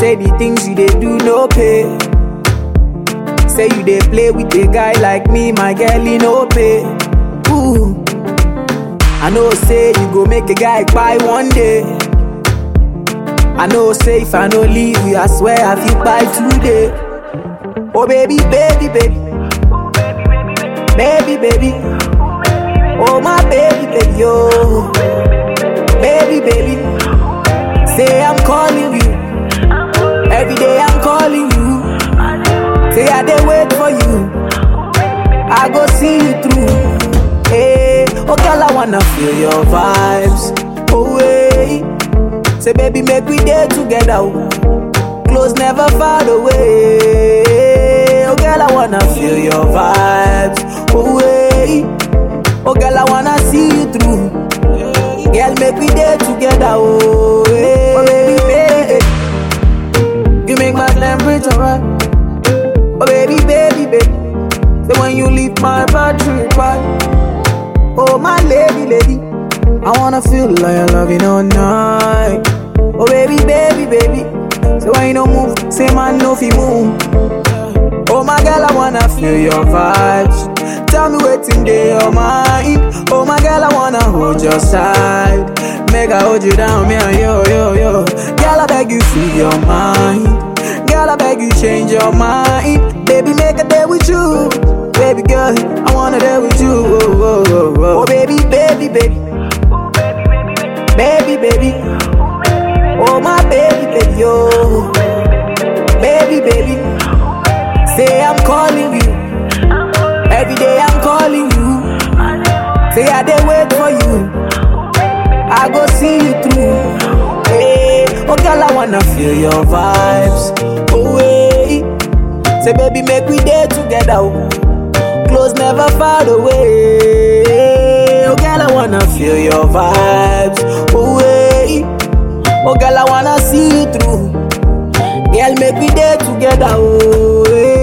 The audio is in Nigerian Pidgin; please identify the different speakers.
Speaker 1: Say the things you dey do no pay. Say you dey play with a guy like me, my girl, he no pay. Ooh, I know say you go make a guy buy one day. I know say if I no leave you, I swear I feel buy today. Oh baby, baby, baby, baby, baby. Oh my baby, baby, oh baby, baby. Say I'm calling you every day. I'm calling you. Say I dey wait for you. I go see you through. Hey, oh girl, I wanna feel your vibes. Oh hey, say baby, make we day together. Oh. Close, never far away. Oh girl, I wanna feel your vibes. Oh hey, oh girl, I wanna see you through. Girl, make we day together. Oh hey, oh baby, baby, you make my temperature right. Oh baby, baby, baby. So when you leave my battery right. Oh my lady, lady, I wanna feel like I love you all night. Oh baby, baby, baby. So when you don't move, say man no fi move. Oh my girl, I wanna feel your vibes. Tell me what's in your mind. Oh my girl, I wanna hold your side. Make I hold you down, me and yo, yo, yo. Girl, I beg you, free your mind. Girl, I beg you, change your mind. Baby, make a day with you. Baby girl, I wanna day with you. Oh, oh, oh, oh. Oh baby, baby, baby. Baby, baby. Oh my baby, baby, oh baby, baby. Say I'm calling you every day. I'm calling you. Say I dey wait for you. I go see you through. Hey, oh girl, I wanna feel your vibes. Oh hey, say baby, make we day together. Oh. Close, never far away. Oh girl, I wanna feel your vibes. Oh hey, oh girl, I wanna see you through. Girl, make we day together. Oh hey.